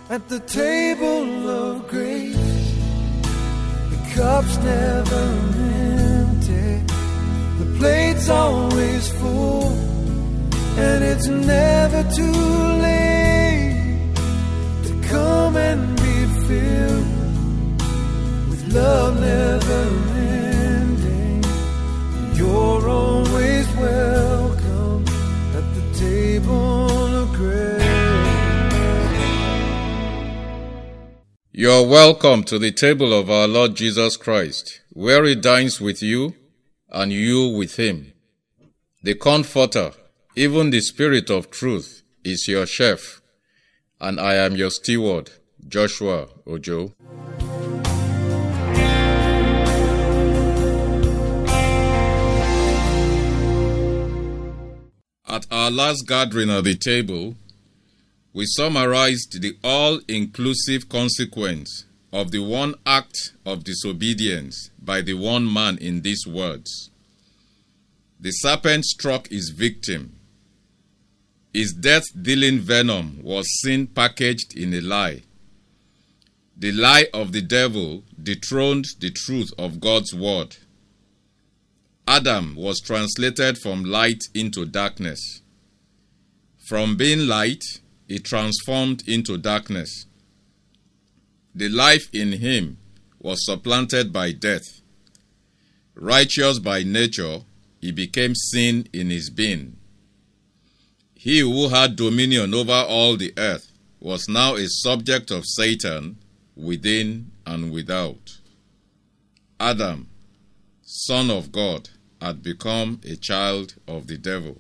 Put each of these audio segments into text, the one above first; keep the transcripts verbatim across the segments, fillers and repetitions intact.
at the table of grace. The cup's never empty, the plate's always full, and it's never too late to come and be filled with love never ending. You're always welcome at the table of grace. You're welcome to the table of our Lord Jesus Christ, where He dines with you and you with Him. The Comforter, even the Spirit of Truth, is your chef, and I am your steward, Joshua Ojo. At our last gathering at the table, we summarized the all-inclusive consequence of the one act of disobedience by the one man in these words. The serpent struck his victim. His death-dealing venom was sin packaged in a lie. The lie of the devil dethroned the truth of God's word. Adam was translated from light into darkness. From being light, he transformed into darkness. The life in him was supplanted by death. Righteous by nature, he became sin in his being. He who had dominion over all the earth was now a subject of Satan within and without. Adam, son of God, had become a child of the devil.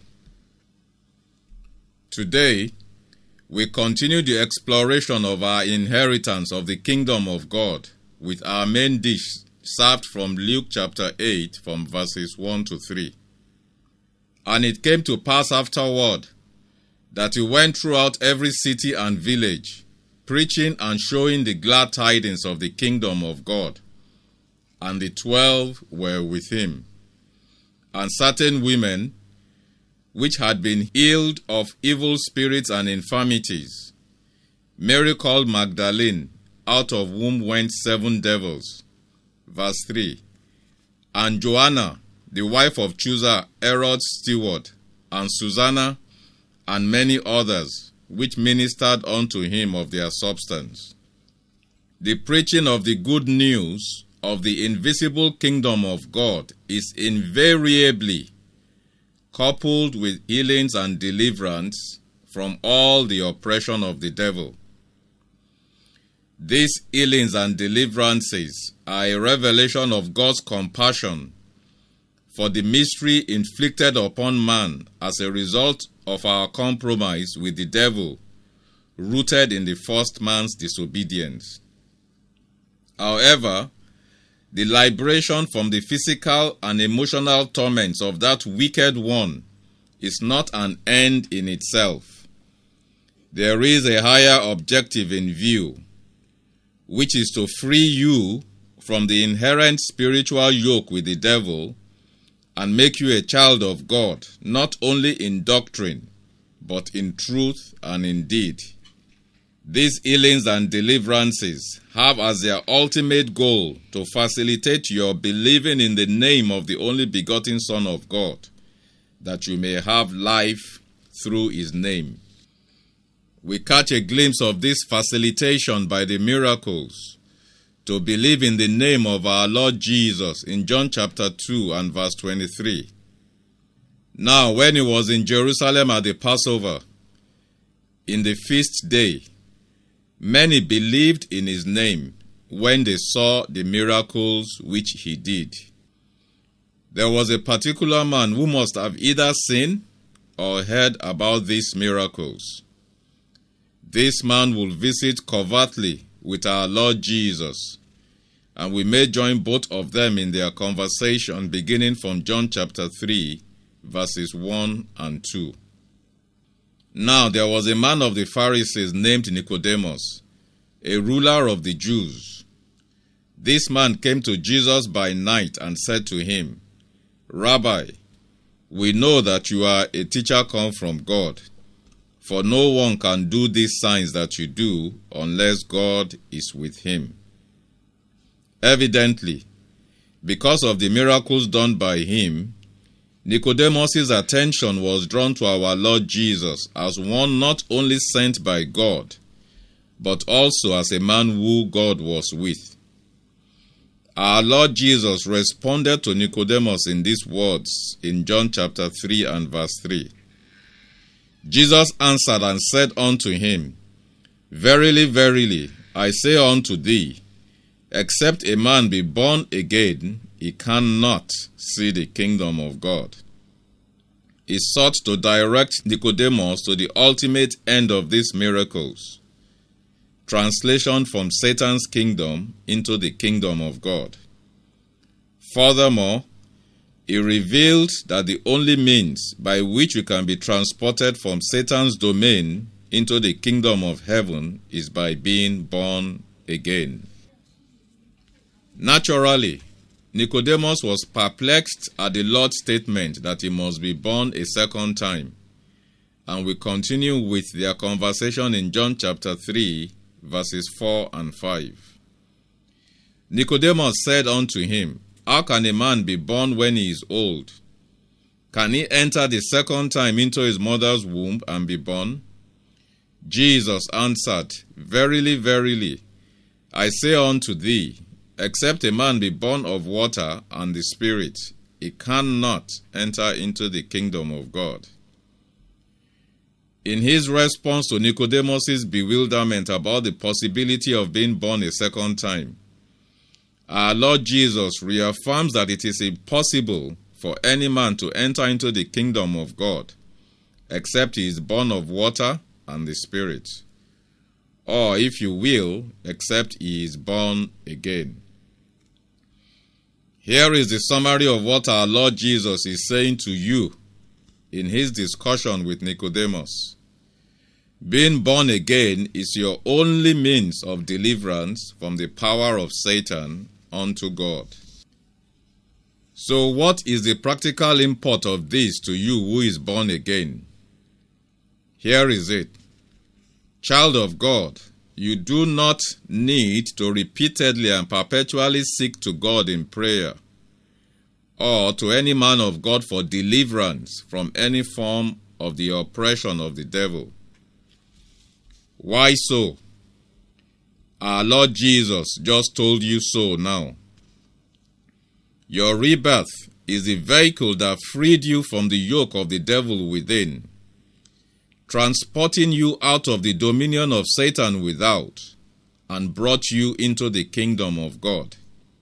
Today, we continue the exploration of our inheritance of the kingdom of God with our main dish served from Luke chapter eight from verses one to three. And it came to pass afterward that he went throughout every city and village, preaching and showing the glad tidings of the kingdom of God. And the twelve were with him. And certain women, which had been healed of evil spirits and infirmities, Mary called Magdalene, out of whom went seven devils. Verse three. And Joanna, the wife of Chusa, Herod's steward, and Susanna, and many others, which ministered unto him of their substance. The preaching of the good news of the invisible kingdom of God is invariably coupled with healings and deliverance from all the oppression of the devil. These healings and deliverances are a revelation of God's compassion for the mystery inflicted upon man as a result of our compromise with the devil, rooted in the first man's disobedience. However, the liberation from the physical and emotional torments of that wicked one is not an end in itself. There is a higher objective in view, which is to free you from the inherent spiritual yoke with the devil and make you a child of God, not only in doctrine, but in truth and in deed. These healings and deliverances have as their ultimate goal to facilitate your believing in the name of the only begotten Son of God, that you may have life through his name. We catch a glimpse of this facilitation by the miracles to believe in the name of our Lord Jesus in John chapter two and verse twenty-three. Now, when he was in Jerusalem at the Passover, in the feast day, many believed in his name when they saw the miracles which he did. There was a particular man who must have either seen or heard about these miracles. This man will visit covertly with our Lord Jesus, and we may join both of them in their conversation beginning from John chapter three, verses one and two. Now there was a man of the Pharisees named Nicodemus, a ruler of the Jews. This man came to Jesus by night and said to him, Rabbi, we know that you are a teacher come from God, For no one can do these signs that you do unless God is with him. Evidently, because of the miracles done by him, Nicodemus' attention was drawn to our Lord Jesus as one not only sent by God, but also as a man who God was with. Our Lord Jesus responded to Nicodemus in these words in John chapter three and verse three. Jesus answered and said unto him, Verily, verily, I say unto thee, except a man be born again, he cannot see the kingdom of God. He sought to direct Nicodemus to the ultimate end of these miracles, translation from Satan's kingdom into the kingdom of God. Furthermore, he revealed that the only means by which we can be transported from Satan's domain into the kingdom of heaven is by being born again. Naturally, Nicodemus was perplexed at the Lord's statement that he must be born a second time, and we continue with their conversation in John chapter three, verses four and five. Nicodemus said unto him, How can a man be born when he is old? Can he enter the second time into his mother's womb and be born? Jesus answered, Verily, verily, I say unto thee, except a man be born of water and the Spirit, he cannot enter into the kingdom of God. In his response to Nicodemus' bewilderment about the possibility of being born a second time, our Lord Jesus reaffirms that it is impossible for any man to enter into the kingdom of God except he is born of water and the Spirit, or, if you will, except he is born again. Here is the summary of what our Lord Jesus is saying to you in his discussion with Nicodemus. Being born again is your only means of deliverance from the power of Satan unto God. So what is the practical import of this to you who is born again? Here is it. Child of God, you do not need to repeatedly and perpetually seek to God in prayer or to any man of God for deliverance from any form of the oppression of the devil. Why so? Our Lord Jesus just told you so now. Your rebirth is the vehicle that freed you from the yoke of the devil within, transporting you out of the dominion of Satan without, and brought you into the kingdom of God.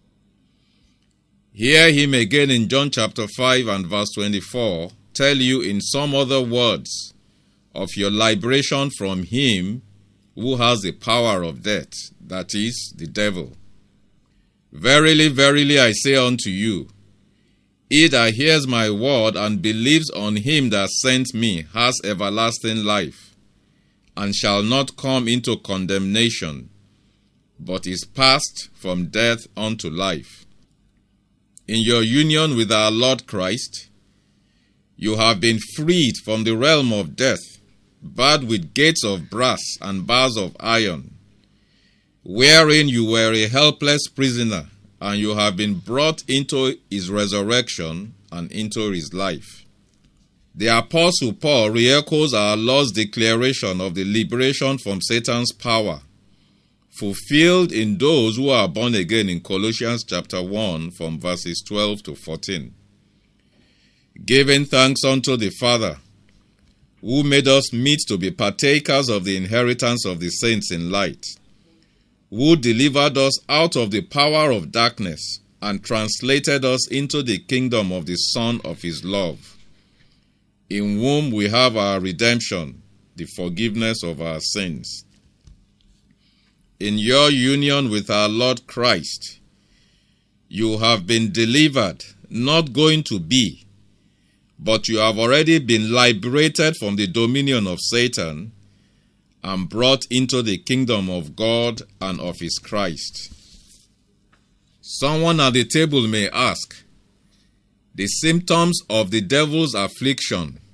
Hear him again in John chapter five and verse twenty-four tell you in some other words of your liberation from him who has the power of death, that is, the devil. Verily, verily, I say unto you, he that hears my word and believes on him that sent me has everlasting life, and shall not come into condemnation, but is passed from death unto life. In your union with our Lord Christ, you have been freed from the realm of death, barred with gates of brass and bars of iron, wherein you were a helpless prisoner, and you have been brought into his resurrection and into his life. The Apostle Paul re-echoes our Lord's declaration of the liberation from Satan's power, fulfilled in those who are born again in Colossians chapter one from verses twelve to fourteen. Giving thanks unto the Father, who made us meet to be partakers of the inheritance of the saints in light, who delivered us out of the power of darkness and translated us into the kingdom of the Son of his love, in whom we have our redemption, the forgiveness of our sins. In your union with our Lord Christ, you have been delivered, not going to be, but you have already been liberated from the dominion of Satan and brought into the kingdom of God and of his Christ. Someone at the table may ask, the symptoms of the devil's affliction,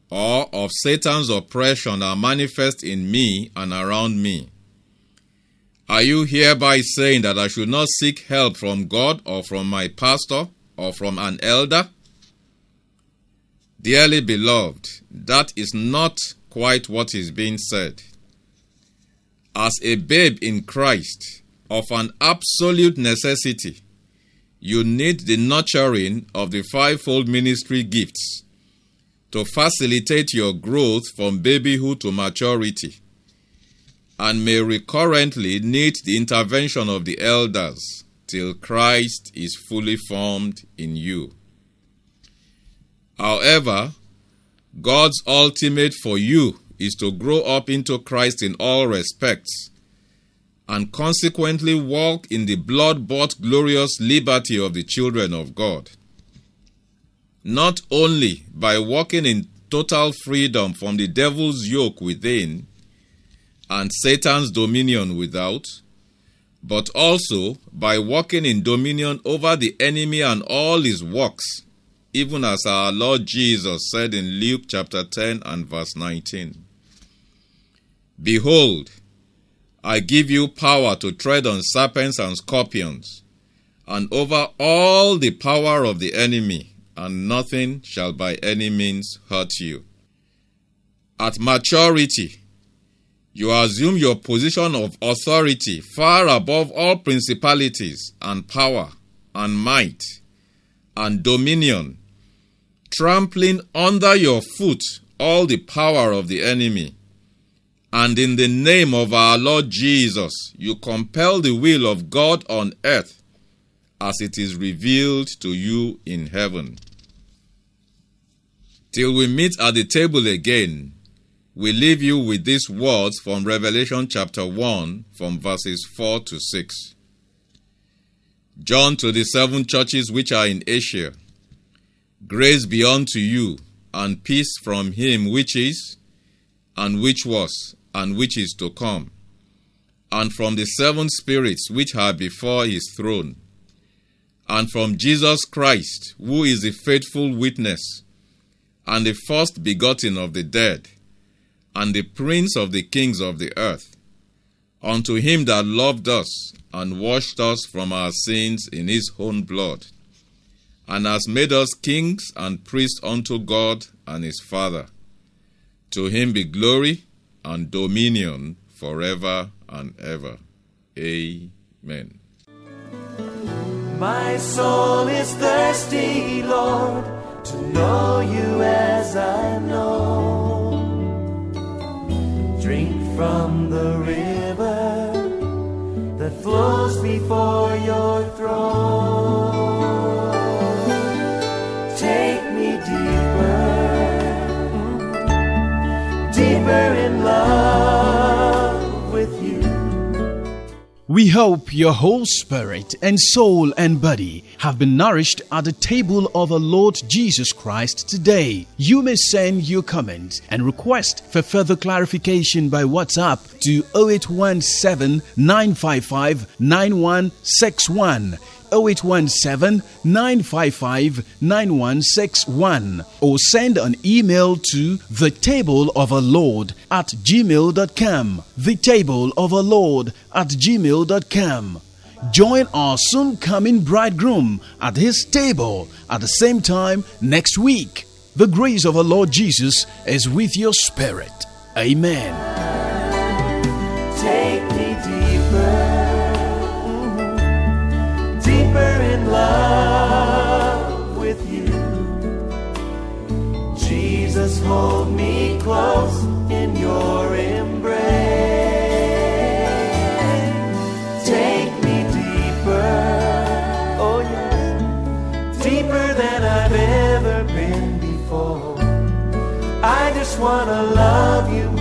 or of Satan's oppression are manifest in me and around me. Are you hereby saying that I should not seek help from God or from my pastor or from an elder? Dearly beloved, that is not quite what is being said. As a babe in Christ, of an absolute necessity, you need the nurturing of the fivefold ministry gifts to facilitate your growth from babyhood to maturity, and may recurrently need the intervention of the elders till Christ is fully formed in you. However, God's ultimate for you is to grow up into Christ in all respects, and consequently walk in the blood-bought glorious liberty of the children of God. Not only by walking in total freedom from the devil's yoke within and Satan's dominion without, but also by walking in dominion over the enemy and all his works, even as our Lord Jesus said in Luke chapter ten and verse nineteen. Behold, I give you power to tread on serpents and scorpions, and over all the power of the enemy, and nothing shall by any means hurt you. At maturity, you assume your position of authority far above all principalities and power and might and dominion, trampling under your foot all the power of the enemy. And in the name of our Lord Jesus, you compel the will of God on earth as it is revealed to you in heaven. Till we meet at the table again, we leave you with these words from Revelation chapter one, from verses four to six. John to the seven churches which are in Asia, grace be unto you, and peace from him which is, and which was, and which is to come, and from the seven spirits which are before his throne, and from Jesus Christ, who is the faithful witness, and the first begotten of the dead, and the prince of the kings of the earth, unto him that loved us, and washed us from our sins in his own blood, and has made us kings and priests unto God and his Father. To him be glory and dominion forever and ever. Amen. My soul is thirsty, Lord, to know you as I know. Drink from the river that flows before your throne. Take me deeper, deeper in love with you. We hope your whole spirit and soul and body have been nourished at the table of our Lord Jesus Christ today. You may send your comments and request for further clarification by WhatsApp to zero eight one seven, nine five five, nine one six one. zero eight one seven, nine five five, nine one six one, or send an email to the table of our Lord at gmail dot com. The table of our Lord at gmail dot com. Join our soon coming bridegroom at his table at the same time next week. The grace of our Lord Jesus is with your spirit. Amen. Take me deeper, deeper in love with you. Jesus, hold me close in your embrace. Take me deeper, oh yes, deeper than I've ever been before. I just want to love you